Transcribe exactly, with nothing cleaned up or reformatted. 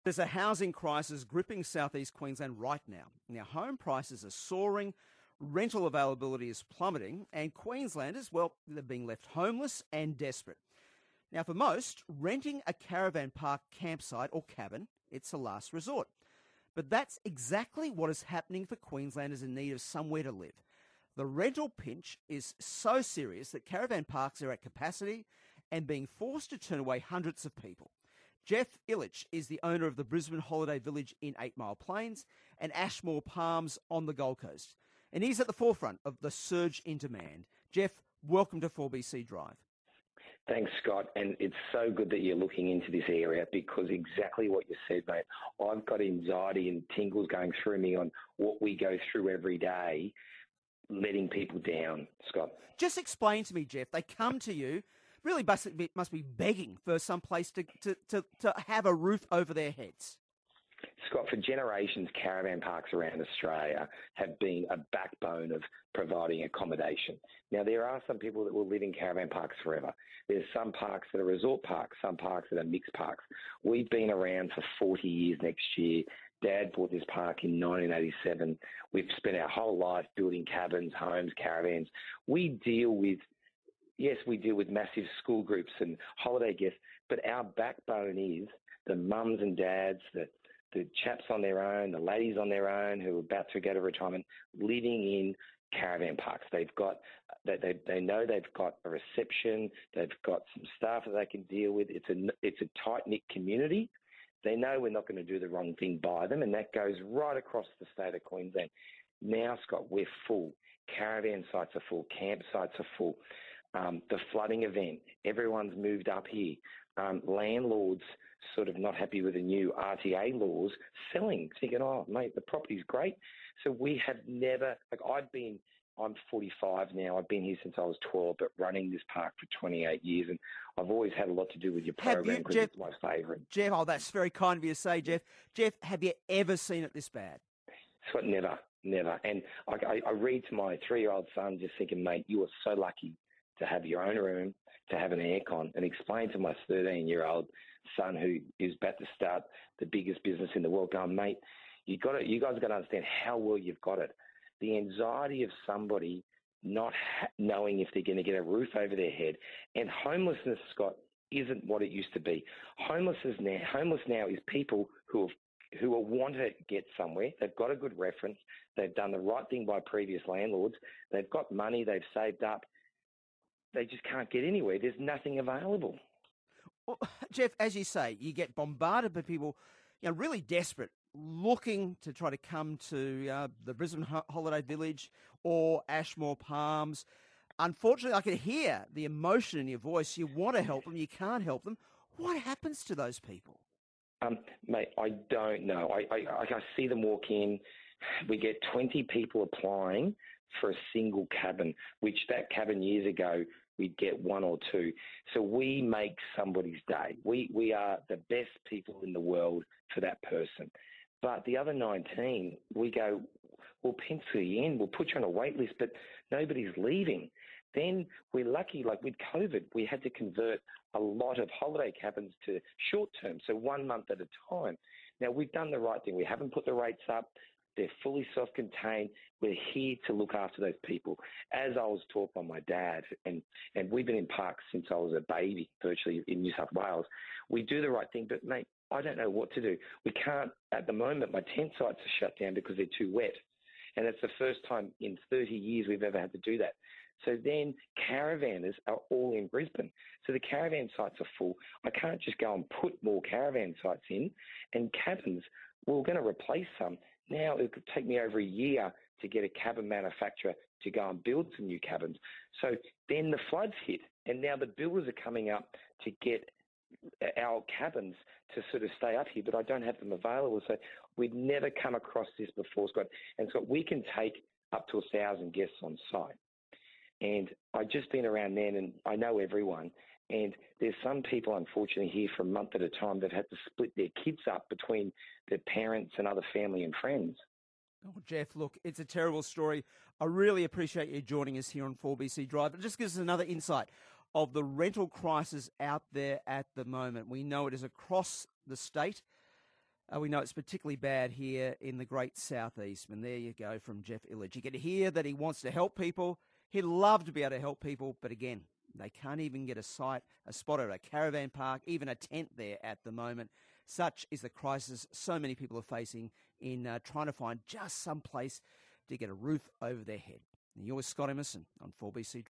There's a housing crisis gripping southeast Queensland right now. Now, home prices are soaring, rental availability is plummeting, and Queenslanders, well, they're being left homeless and desperate. Now, for most, renting a caravan park campsite or cabin, it's a last resort. But that's exactly what is happening for Queenslanders in need of somewhere to live. The rental pinch is so serious that caravan parks are at capacity and being forced to turn away hundreds of people. Jeff Illich is the owner of the Brisbane Holiday Village in Eight Mile Plains and Ashmore Palms on the Gold Coast. And he's at the forefront of the surge in demand. Jeff, welcome to four B C Drive. Thanks, Scott. And it's so good that you're looking into this area because exactly what you said, mate. I've got anxiety and tingles going through me on what we go through every day, letting people down, Scott. Just explain to me, Jeff. They come to you, really must be, must be begging for some place to, to, to, to have a roof over their heads. Scott, for generations, caravan parks around Australia have been a backbone of providing accommodation. Now, there are some people that will live in caravan parks forever. There's some parks that are resort parks, some parks that are mixed parks. We've been around for forty years next year. Dad bought this park in nineteen eighty-seven. We've spent our whole life building cabins, homes, caravans. We deal with Yes, we deal with massive school groups and holiday guests, but our backbone is the mums and dads, the, the chaps on their own, the ladies on their own who are about to go to retirement, living in caravan parks. They've got, they, they, they know they've got a reception, they've got some staff that they can deal with. It's a, it's a tight-knit community. They know we're not going to do the wrong thing by them, and that goes right across the state of Queensland. Now, Scott, we're full. Caravan sites are full. Campsites are full. Um, the flooding event, everyone's moved up here. Um, landlords sort of not happy with the new R T A laws, selling, thinking, oh, mate, the property's great. So we have never, like I've been, I'm forty-five now. I've been here since I was twelve, but running this park for twenty-eight years. And I've always had a lot to do with your program because it's my favourite. Jeff, oh, that's very kind of you to say, Jeff. Jeff, have you ever seen it this bad? Scott, never, never. And I, I, I read to my three-year-old son just thinking, mate, you are so lucky to have your own room, to have an aircon, and explain to my thirteen-year-old son who is about to start the biggest business in the world, going, mate, you got to, you guys got to understand how well you've got it. The anxiety of somebody not ha- knowing if they're going to get a roof over their head, and homelessness, Scott, isn't what it used to be. Homelessness now, homeless now is people who have who want to get somewhere. They've got a good reference. They've done the right thing by previous landlords. They've got money. They've saved up. They just can't get anywhere. There's nothing available. Well, Jeff, as you say, you get bombarded by people, you know, really desperate, looking to try to come to uh, the Brisbane Ho- Holiday Village or Ashmore Palms. Unfortunately, I can hear the emotion in your voice. You want to help them, you can't help them. What happens to those people? Um, mate, I don't know. I, I, I see them walk in. We get twenty people applying for a single cabin, which that cabin years ago, we'd get one or two. So we make somebody's day. We we are the best people in the world for that person. But the other nineteen, we go, we'll pencil you in, we'll put you on a wait list, but nobody's leaving. Then we're lucky, like with COVID, we had to convert a lot of holiday cabins to short term, so one month at a time. Now, we've done the right thing. We haven't put the rates up. They're fully self-contained. We're here to look after those people. As I was taught by my dad, and, and we've been in parks since I was a baby, virtually in New South Wales, we do the right thing, but, mate, I don't know what to do. We can't, at the moment, my tent sites are shut down because they're too wet. And it's the first time in thirty years we've ever had to do that. So then caravanners are all in Brisbane. So the caravan sites are full. I can't just go and put more caravan sites in. And cabins, well, we're going to replace some. Now it could take me over a year to get a cabin manufacturer to go and build some new cabins. So then the floods hit, and now the builders are coming up to get our cabins to sort of stay up here, but I don't have them available. So we'd never come across this before, Scott. And Scott, we can take up to a thousand guests on site. And I've just been around then, and I know everyone. And there's some people, unfortunately, here for a month at a time that had to split their kids up between their parents and other family and friends. Oh, Jeff, look, it's a terrible story. I really appreciate you joining us here on four B C Drive. It just gives us another insight of the rental crisis out there at the moment. We know it is across the state. Uh, we know it's particularly bad here in the great southeast. And there you go from Jeff Illich. You can hear that he wants to help people. He'd love to be able to help people, but again, they can't even get a site, a spot at a caravan park, even a tent there at the moment. Such is the crisis so many people are facing in uh, trying to find just some place to get a roof over their head. And you're with Scott Emerson on four B C.